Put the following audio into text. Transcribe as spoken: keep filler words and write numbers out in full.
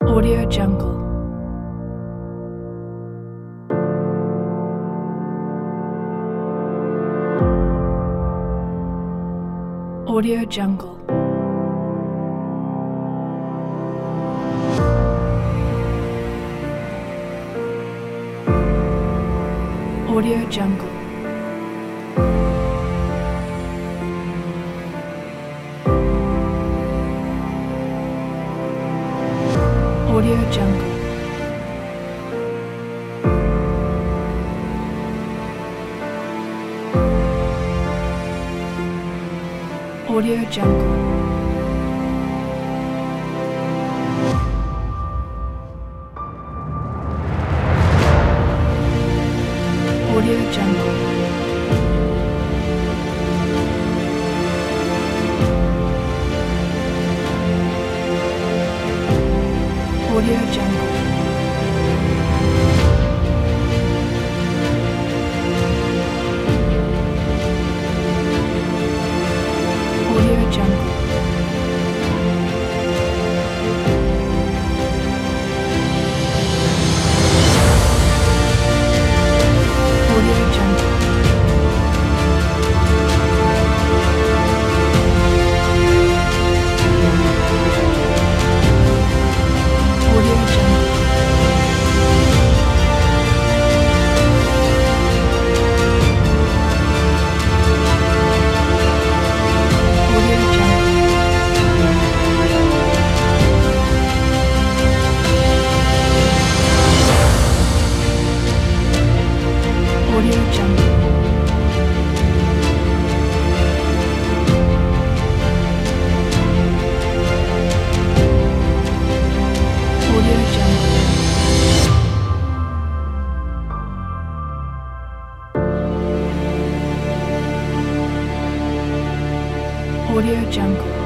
Audio Jungle. Audio Jungle. Audio Jungle. Audio Jungle. Audio Jungle. Audio Jungle. Audio Jungle. Audio Jungle. Audio Jungle. Audio Jungle. Audio Jungle. Audio Jungle. Audio Jungle.